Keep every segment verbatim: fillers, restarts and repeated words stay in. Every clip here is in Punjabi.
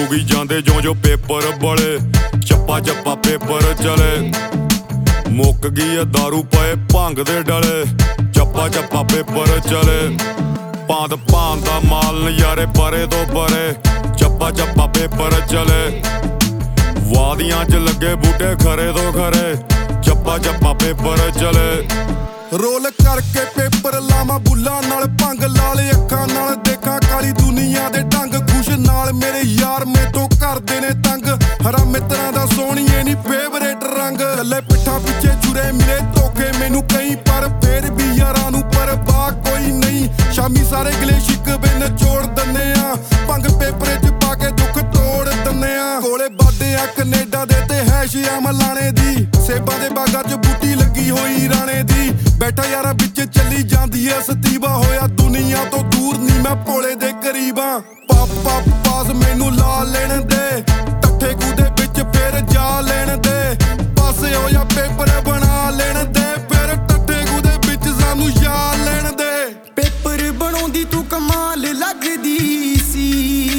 ਫੁਗੀ ਜਾਂਦੇ ਜਿਉਂ ਜੋ ਪੇਪਰ ਬਲੇ ਚੱਪਾ ਚੱਪਾ ਪੇਪਰ ਚਲੇ ਮੁੱਕ ਗਈ ਐ ਦਾਰੂ ਪਏ ਭੰਗ ਦੇ ਡਲੇ ਚੱਪਾ ਚੱਪਾ ਪੇਪਰ ਚਲੇ ਪਾਂਦ ਪਾਂਦ ਦਾ ਮਾਲ ਨਜ਼ਾਰੇ ਪਰੇ ਤੋਂ ਪਰੇ ਚੱਪਾ ਚੱਪਾ ਪੇਪਰ ਚਲੇ ਵਾਦੀਆਂ 'ਚ ਲੱਗੇ ਬੂਟੇ ਖਰੇ ਤੋਂ ਖਰੇ ਚੱਪਾ ਚੱਪਾ ਪੇਪਰ ਚਲੇ ਰੋਲ ਕਰਕੇ ਪੇਪਰ ਲਾਵਾਂ ਬੁੱਲਾਂ ਨਾਲ ਭੰਗ ਲਾਲ ਅੱਖਾਂ ਨਾਲ ਦੇਖਾਂ ਕਾਲੀ ਦੁਨੀਆ ਦੇ ਢੰਗ ਖੁਸ਼ ਨਾਲ ਮੇਰੇ ਯਾਰ ਮੇਤੋਂ ਕਰਦੇ ਨੇ ਤੰਗ ਹਰਾ ਮਿੱਤਰਾਂ ਦਾ ਸੋਹਣੀਏ ਨੀ ਫੇਵਰੇਟ ਰੰਗ ਥੱਲੇ ਪਿੱਠਾਂ ਪਿੱਛੇ ਛੁਰੇ ਮਿਲੇ ਧੋਖੇ ਮੈਨੂੰ ਕਈ ਪਰ ਫੇਰ ਵੀ ਯਾਰਾਂ ਨੂੰ ਪਰਵਾਹ ਕੋਈ ਨਹੀਂ ਸ਼ਾਮੀ ਸਾਰੇ ਗਲੇ ਸ਼ਿਕਵੇ ਨਿਚੋੜ ਦਿੰਨੇ ਆ ਭੰਗ ਪੇਪਰੇ 'ਚ ਪਾ ਕੇ ਦੁੱਖ ਤੋੜ ਦਿੰਨੇ ਆ ਕੋਲੇ ਬਾਡੇ ਆ ਕਨੇਡਾ ਦੇ ਤੇ ਹੈਸ਼ ਆ ਮਲਾਣੇ ਦੀ ਸੇਬਾਂ ਦੇ ਬਾਗਾਂ 'ਚ ਬੂਟੀ ਲੱਗੀ ਹੋਈ ਰਾਣੇ ਦੀ ਬੈਠਾ ਯਾਰਾਂ ਵਿੱਚ ਚੱਲੀ ਜਾਂਦੀ ਐ ਸਤੀਵਾ ਹੋਇਆ ਦੁਨੀਆ ਤੋਂ ਦੂਰ ਨੀ ਮੈਂ ਭੋਲੇ ਦੇ ਕਰੀਬਾਂ ਪਾਪ ਪਾਪ ਪਾਸ ਮੈਨੂੰ ਲਾ ਲੈਣ ਦੇ ਟੱਠੇ ਕੂ ਦੇ ਵਿੱਚ ਫੇਰ ਜਾ ਲੈਣ ਦੇ ਪਾਸੇ ਹੋਇਆ ਪੇਪਰ ਬਣਾ ਲੈਣ ਦੇ ਫੇਰ ਟੱਠੇ ਕੂ ਦੇ ਵਿੱਚ ਸਾਨੂੰ ਜਾ ਲੈਣ ਦੇ ਪੇਪਰ ਬਣਾਉਂਦੀ ਤੂੰ ਕਮਾਲ ਲੱਗਦੀ ਸੀ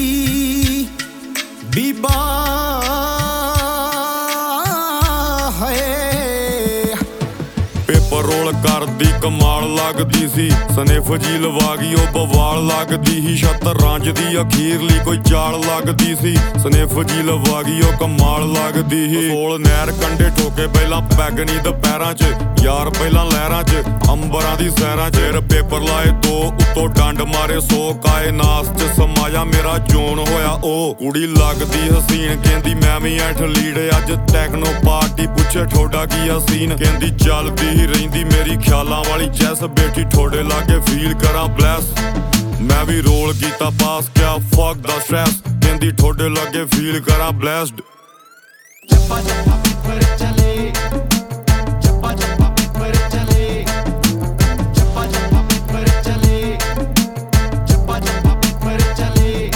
ਬੀਬਾ ਪੇਪਰ ਰੋਲ ਕਰਦੀ ਕਮਾਲ ਲੱਗਦੀ ਸੀ ਸਨਿਫ ਜੀ ਲਵਾ ਗਈ ਉਹ ਬਵਾਲ ਲੱਗਦੀ ਸੀ ਸ਼ਤਰੰਜ ਦੀ ਅਖੀਰਲੀ ਕੋਈ ਚਾਲ ਲੱਗਦੀ ਸੀ ਸਨਿਫ ਜੀ ਲਵਾ ਗਈ ਉਹ ਕਮਾਲ ਲੱਗਦੀ ਸੀ ਸੋਲ ਨਹਿਰ ਕੰਢੇ ਠੋਕੇ ਪਹਿਲਾਂ ਪੈਗ ਨੀ ਦੁਪਹਿਰਾਂ 'ਚ ਯਾਰ ਪਹਿਲਾਂ ਲਹਿਰਾਂ 'ਚ ਅੰਬਰਾਂ ਦੀ ਸਹਿਰਾਂ 'ਚ ਫਿਰ ਪੇਪਰ ਲਾਏ ਦੋ ਉੱਤੋਂ ਡੰਡ ਮਾਰੇ ਸੋ ਕਾਇਨਾਤ 'ਚ ਸਮਾਇਆ ਮੇਰਾ ਜੋਨ ਹੋਇਆ ਉਹ ਕੁੜੀ ਲੱਗਦੀ ਹਸੀਨ ਕਹਿੰਦੀ ਮੈਂ ਵੀ ਐਥਲੀਟ ਅੱਜ ਟੈਕਨੋ ਪਾਰਟੀ ਪੁੱਛੇ ਠੋਡਾ ਕੀ ਆ ਸੀਨ ਕਹਿੰਦੀ ਚੱਲਦੀ ਹੀ ਰਹਿੰਦੀ ਮੇਰੀ ਖਿਆਲਾਂ ਵਾਲੀ ਚੈਸ ਬੈਠੀ ਠੋਡੇ ਲਾਗੇ ਫੀਲ ਕਰਾਂ ਬਲੈਸ ਮੈਂ ਵੀ ਰੋਲ ਕੀਤਾ ਪਾਸ ਕਿਆ ਫੱਕ ਦਾ ਸਟ੍ਰੈਸ ਕਹਿੰਦੀ ਠੋਡੇ ਲਾਗੇ ਫੀਲ ਕਰਾਂ ਬਲੈਸਡ ਚੱਪਾ ਚੱਪਾ ਪੇਪਰ ਚਲੇ ਚੱਪਾ ਚੱਪਾ ਪੇਪਰ ਚਲੇ ਚੱਪਾ ਚੱਪਾ ਪੇਪਰ ਚਲੇ ਚੱਪਾ ਚੱਪਾ ਪੇਪਰ ਚਲੇ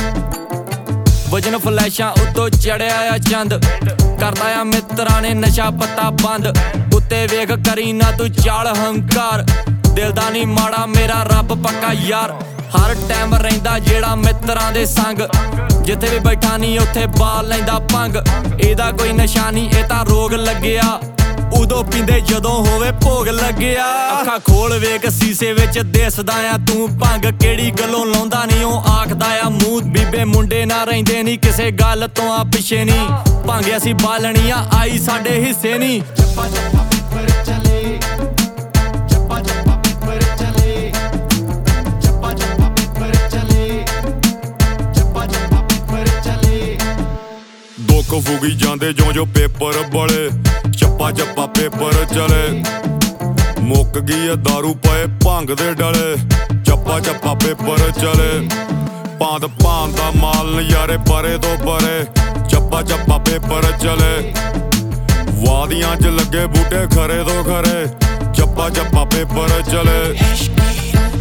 ਵਜਨ ਫਲੈਸ਼ਾਂ ਉੱਤੋਂ ਚੜਿਆ ਆ ਚੰਦ ਕਰਦਾ ਆ ਮਿੱਤਰਾਂ ਨੇ ਨਸ਼ਾ ਪੱਤਾ ਬੰਦ ਉੱਤੇ ਵੇਖ ਕਰੀ ਨਾ ਤੂੰ ਚਾਲ ਹੰਕਾਰ ਦਿਲ ਦਾ ਨੀ ਮਾੜਾ ਮੇਰਾ ਰੱਬ ਪੱਕਾ ਯਾਰ ਹਰ ਟਾਈਮ ਰਹਿੰਦਾ ਜਿਹੜਾ ਮਿੱਤਰਾਂ ਦੇ ਸੰਗ ਜਿੱਥੇ ਵੀ ਬੈਠਾ ਨੀ ਉੱਥੇ ਬਾਲ ਲੈਂਦਾ ਭੰਗ ਇਹਦਾ ਕੋਈ ਨਿਸ਼ਾਨੀ ਇਹ ਤਾਂ ਰੋਗ ਲੱਗਿਆ ਉਦੋਂ ਪੀਂਦੇ ਜਦੋਂ ਹੋਵੇ ਭੋਗ ਲੱਗਿਆ ਅੱਖਾਂ ਖੋਲ ਵੇਖ ਸੀਸੇ ਵਿੱਚ ਦਿਸਦਾ ਆ ਤੂੰ ਭੰਗ ਕਿਹੜੀ ਗੱਲੋਂ ਲਾਉਂਦਾ ਨੀ ਉਹ ਆਖਦਾ ਆ ਮੂੰਹ ਬੀਬੇ ਮੁੰਡੇ ਨਾ ਰਹਿੰਦੇ ਨੀ ਕਿਸੇ ਗੱਲ ਤੋਂ ਆ ਪਿੱਛੇ ਨੀ ਭੰਗ ਅਸੀਂ ਬਾਲਣੀਆਂ ਆਈ ਸਾਡੇ ਹਿੱਸੇ ਨੀ ਚੱਪਾ ਚੱਪਾ ਪੇਪਰ ਚਲੇ ਚੱਪਾ ਚੱਪਾ ਪੇਪਰ ਚਲੇ ਚੱਪਾ ਚੱਪਾ ਪੇਪਰ ਚਲੇ ਚੱਪਾ ਚੱਪਾ ਪੇਪਰ ਚਲੇ ਦੁੱਖ ਫੁਗੀ ਜਾਂਦੇ ਜਿਉਂ ਜੋ ਪੇਪਰ ਬਲੇ ਚੱਪਾ ਚੱਪਾ ਪੇਪਰ ਚਲੇ ਮੁੱਕ ਗਈ ਐ ਦਾਰੂ ਪਏ ਭੰਗ ਦੇ ਡਲੇ ਚੱਪਾ ਚੱਪਾ ਪੇਪਰ ਚਲੇ ਪਾਂਦ ਪਾਂਦ ਦਾ ਮਾਲ ਨਜ਼ਾਰੇ ਪਰੇ ਤੋਂ ਪਰੇ ਚੱਪਾ ਚੱਪਾ ਪੇਪਰ ਚਲੇ ਵਾਦੀਆਂ 'ਚ ਲੱਗੇ ਬੂਟੇ ਖਰੇ ਤੋਂ ਖਰੇ ਚੱਪਾ ਚੱਪਾ ਪੇਪਰ ਚਲੇ